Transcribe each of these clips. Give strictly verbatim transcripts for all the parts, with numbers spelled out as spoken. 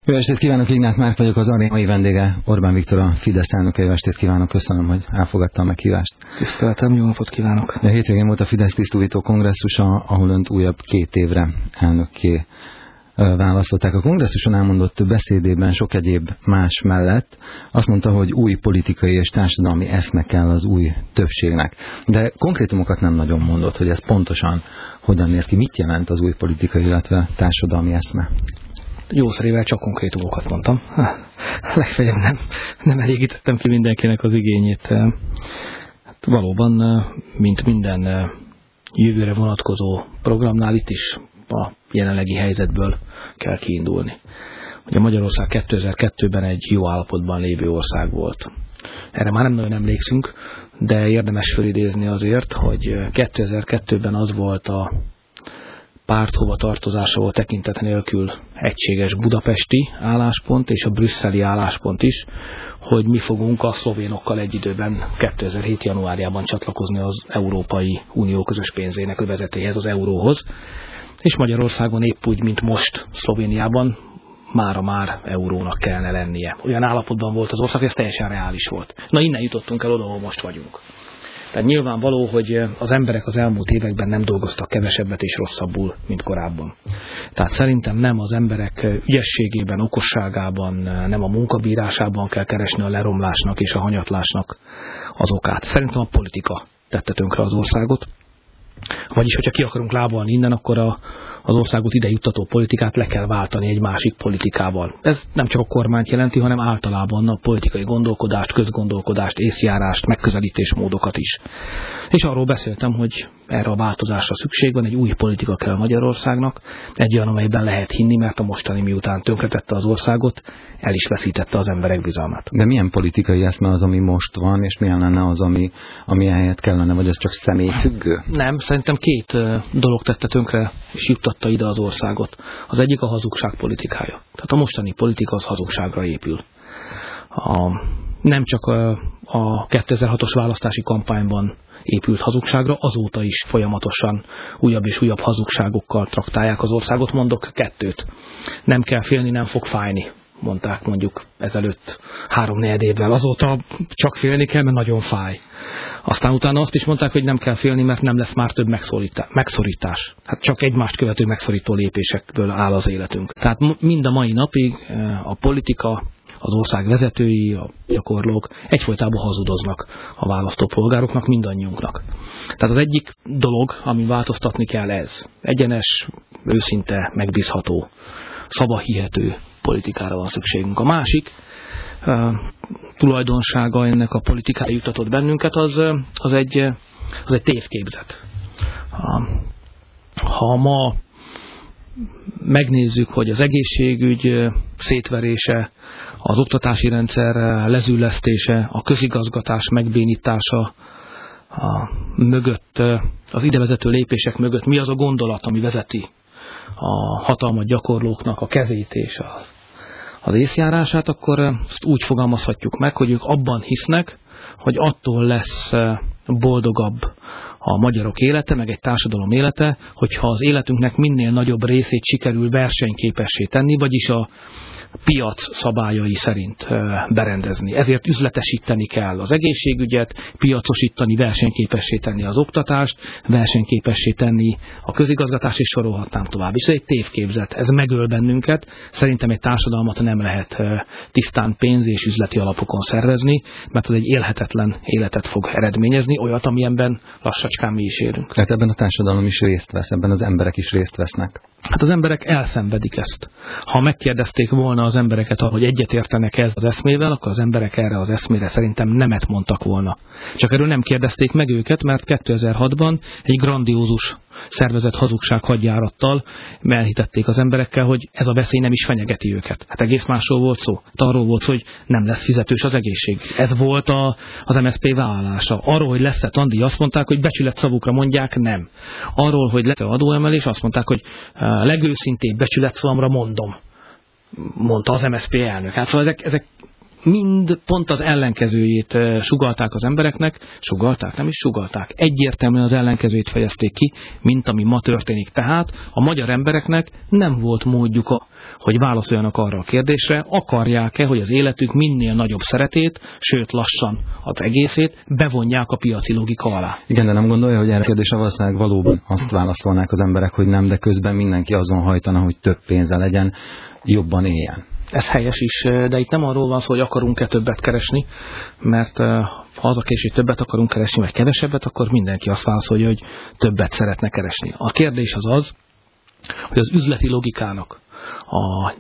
Jó estét kívánok, Ignát Márk vagyok, az Aréna mai vendége Orbán Viktor, a Fidesz elnöke. Jó estét kívánok, köszönöm, hogy elfogadta a meghívást. Tiszteltem, jó napot kívánok. A hétvégén volt a Fidesz tisztújító kongresszusa, ahol önt újabb két évre elnökké választották. A kongresszuson elmondott beszédében sok egyéb más mellett azt mondta, hogy új politikai és társadalmi eszme kell az új többségnek. De konkrétumokat nem nagyon mondott, hogy ez pontosan hogyan néz ki. Mit jelent az új politikai, illetve társadalmi eszme? Jószerével csak konkrétumokat mondtam. Legfeljebb nem, nem elégítettem ki mindenkinek az igényét. Hát valóban, mint minden jövőre vonatkozó programnál, itt is a jelenlegi helyzetből kell kiindulni. Ugye Magyarország kétezer-kettőben egy jó állapotban lévő ország volt. Erre már nem nagyon emlékszünk, de érdemes felidézni azért, hogy kétezer-kettőben az volt a párt hova tartozásával tekintet nélkül egységes budapesti álláspont és a brüsszeli álláspont is, hogy mi fogunk a szlovénokkal egy időben kétezer-hét januárjában csatlakozni az Európai Unió közös pénzének övezetéhez, az euróhoz, és Magyarországon épp úgy, mint most Szlovéniában, mára már eurónak kellene lennie. Olyan állapotban volt az ország, hogy ez teljesen reális volt. Na, innen jutottunk el oda, ahol most vagyunk. Tehát nyilvánvaló, hogy az emberek az elmúlt években nem dolgoztak kevesebbet és rosszabbul, mint korábban. Tehát szerintem nem az emberek ügyességében, okosságában, nem a munkabírásában kell keresni a leromlásnak és a hanyatlásnak az okát. Szerintem a politika tette tönkre az országot. Vagyis, hogyha ki akarunk lábalni innen, akkor a, az országot ide juttató politikát le kell váltani egy másik politikával. Ez nem csak a kormányt jelenti, hanem általában a politikai gondolkodást, közgondolkodást, észjárást, megközelítésmódokat is. És arról beszéltem, hogy erre a változásra szükség van, egy új politika kell Magyarországnak, egy olyan, amelyben lehet hinni, mert a mostani, miután tönkretette az országot, el is veszítette az emberek bizalmát. De milyen politikai eszme az, ami most van, és milyen lenne az, ami, ami ehelyett kellene, vagy ez csak személyfüggő? Nem, szerintem két dolog tette tönkre, és juttatta ide az országot. Az egyik a hazugság politikája. Tehát a mostani politika az hazugságra épül. A, nem csak a, a kétezer-hatos választási kampányban épült hazugságra, azóta is folyamatosan újabb és újabb hazugságokkal traktálják az országot. Mondok kettőt. Nem kell félni, nem fog fájni, mondták mondjuk ezelőtt három-négy évvel. Azóta csak félni kell, mert nagyon fáj. Aztán utána azt is mondták, hogy nem kell félni, mert nem lesz már több megszorítás. Hát csak egymást követő megszorító lépésekből áll az életünk. Tehát mind a mai napig a politika, az ország vezetői, a gyakorlók egyfolytában hazudoznak a választópolgároknak, mindannyiunknak. Tehát az egyik dolog, ami változtatni kell, ez. Egyenes, őszinte, megbízható, szavahihető politikára van szükségünk. A másik uh, tulajdonsága ennek a politikára juttatott bennünket, az, az, egy, az egy tévképzet. Uh, ha ma megnézzük, hogy az egészségügy szétverése, az oktatási rendszer lezüllesztése, a közigazgatás megbénítása a mögött, az idevezető lépések mögött mi az a gondolat, ami vezeti a hatalmat gyakorlóknak a kezét és a, az észjárását, akkor ezt úgy fogalmazhatjuk meg, hogy ők abban hisznek, hogy attól lesz boldogabb a magyarok élete, meg egy társadalom élete, hogyha az életünknek minél nagyobb részét sikerül versenyképessé tenni, vagyis a piac szabályai szerint berendezni. Ezért üzletesíteni kell az egészségügyet, piacosítani, versenyképessé tenni az oktatást, versenyképessé tenni a közigazgatást, és sorolhatnám tovább. És ez egy tévképzet, ez megöl bennünket. Szerintem egy társadalmat nem lehet tisztán pénz és üzleti alapokon szervezni, mert az egy élhetetlen életet fog eredményezni, olyat, amilyenben lassacskán mi is élünk. Tehát ebben a társadalom is részt vesz, ebben az emberek is részt vesznek. Hát az emberek elszenvedik ezt. Ha megkérdezték volna az embereket, hogy egyetértenek ez az eszmével, akkor az emberek erre az eszmére szerintem nemet mondtak volna. Csak erről nem kérdezték meg őket, mert kétezer-hatban egy grandiózus szervezett hazugság hadjárattal elhitették az emberekkel, hogy ez a veszély nem is fenyegeti őket. Hát egész másról volt szó. Arról volt szó, hogy nem lesz fizetős az egészség. Ez volt a, az em es zé pé vállalása. Arról, hogy lesz-e tandíj, azt mondták, hogy becsület szavukra mondják, nem. Arról, hogy lesz-e adóemelés, azt mondták, hogy legőszintébb becsület szavamra mondom, mondta az em es zé pé elnök. Hát szóval ezek, ezek mind pont az ellenkezőjét sugallták az embereknek, sugallták, nem is sugallták, egyértelműen az ellenkezőjét fejezték ki, mint ami ma történik. Tehát a magyar embereknek nem volt módjuk, a, hogy válaszoljanak arra a kérdésre, akarják-e, hogy az életük minél nagyobb szeretét, sőt lassan az egészét bevonják a piaci logika alá. Igen, de nem gondolja, hogy erre a kérdésre valószínűleg valóban azt válaszolnák az emberek, hogy nem, de közben mindenki azon hajtana, hogy több pénze legyen, jobban éljen. Ez helyes is, de itt nem arról van szó, hogy akarunk-e többet keresni, mert ha az a kérdés, hogy többet akarunk keresni, vagy kevesebbet, akkor mindenki azt válaszolja, hogy többet szeretne keresni. A kérdés az az, hogy az üzleti logikának, a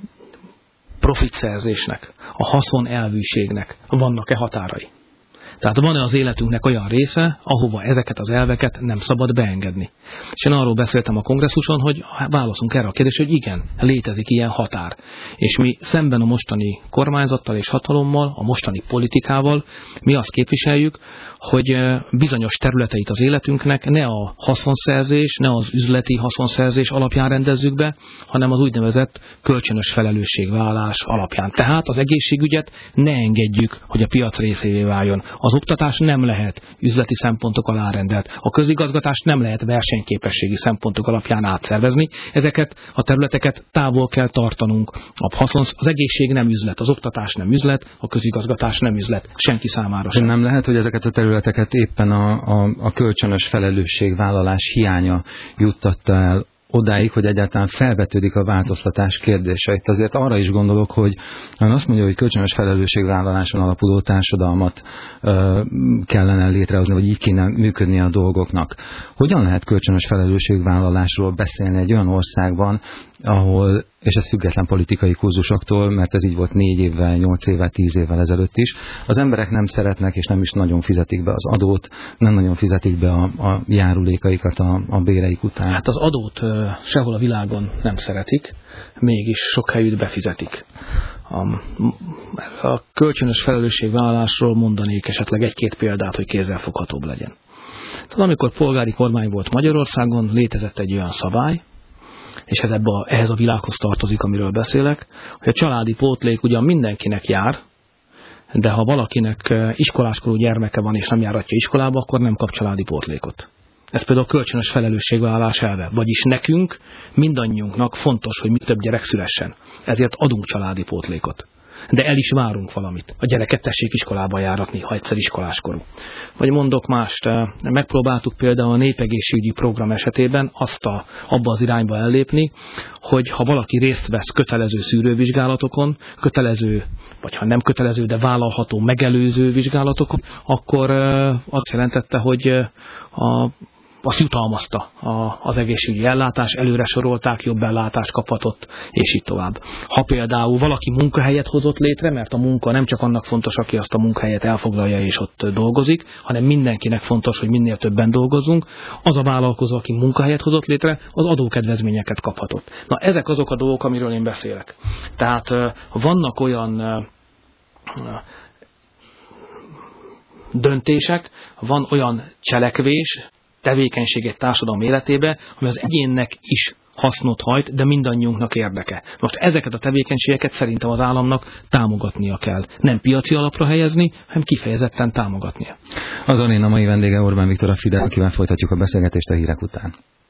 profitszerzésnek, a haszonelvűségnek vannak-e határai. Tehát van-e az életünknek olyan része, ahova ezeket az elveket nem szabad beengedni. És én arról beszéltem a kongresszuson, hogy válaszunk erre a kérdésre, hogy igen, létezik ilyen határ. És mi szemben a mostani kormányzattal és hatalommal, a mostani politikával, mi azt képviseljük, hogy bizonyos területeit az életünknek ne a haszonszerzés, ne az üzleti haszonszerzés alapján rendezzük be, hanem az úgynevezett kölcsönös felelősségvállalás alapján. Tehát az egészségügyet ne engedjük, hogy a piac részévé váljon. Az oktatás nem lehet üzleti szempontok alá rendelt. A közigazgatást nem lehet versenyképességi szempontok alapján átszervezni. Ezeket a területeket távol kell tartanunk. A haszon, az egészség nem üzlet, az oktatás nem üzlet, a közigazgatás nem üzlet. Senki számára sem. Nem lehet, hogy ezeket a területeket éppen a, a, a kölcsönös felelősségvállalás hiánya juttatta el odáig, hogy egyáltalán felvetődik a változtatás kérdése. Itt azért arra is gondolok, hogy azt mondja, hogy kölcsönös felelősségvállaláson alapuló társadalmat ö, kellene létrehozni, vagy így kéne működni a dolgoknak. Hogyan lehet kölcsönös felelősségvállalásról beszélni egy olyan országban, ahol, és ez független politikai kurzusoktól, mert ez így volt négy évvel, nyolc évvel, tíz évvel ezelőtt is, az emberek nem szeretnek, és nem is nagyon fizetik be az adót, nem nagyon fizetik be a, a járulékaikat a, a béreik után. Hát az adót uh, sehol a világon nem szeretik, mégis sok helyütt befizetik. A, a kölcsönös felelősségvállalásról mondanék esetleg egy-két példát, hogy kézzelfoghatóbb legyen. Tehát amikor polgári kormány volt Magyarországon, létezett egy olyan szabály, és ez ebbe a, ehhez a világhoz tartozik, amiről beszélek, hogy a családi pótlék ugyan mindenkinek jár, de ha valakinek iskoláskorú gyermeke van és nem járatja iskolába, akkor nem kap családi pótlékot. Ez például a kölcsönös felelősségvállalás elve. Vagyis nekünk, mindannyiunknak fontos, hogy mi több gyerek szülessen. Ezért adunk családi pótlékot. De el is várunk valamit. A gyereket tessék iskolába járatni, ha egyszer iskoláskorú. Vagy mondok mást, megpróbáltuk például a népegészségügyi program esetében azt a, abba az irányba ellépni, hogy ha valaki részt vesz kötelező szűrővizsgálatokon, kötelező, vagy ha nem kötelező, de vállalható megelőző vizsgálatokon, akkor azt jelentette, hogy a azt jutalmazta a, az egészségügyi ellátás, előre sorolták, jobb ellátást kaphatott, és így tovább. Ha például valaki munkahelyet hozott létre, mert a munka nem csak annak fontos, aki azt a munkahelyet elfoglalja és ott dolgozik, hanem mindenkinek fontos, hogy minél többen dolgozzunk, az a vállalkozó, aki munkahelyet hozott létre, az adókedvezményeket kaphatott. Na, ezek azok a dolgok, amiről én beszélek. Tehát vannak olyan döntések, van olyan cselekvés, tevékenység egy társadalom életébe, ami az egyénnek is hasznot hajt, de mindannyiunknak érdeke. Most ezeket a tevékenységeket szerintem az államnak támogatnia kell. Nem piaci alapra helyezni, hanem kifejezetten támogatnia. Azon én a mai vendége Orbán Viktor, a Fidesz, akivel folytatjuk a beszélgetést a hírek után.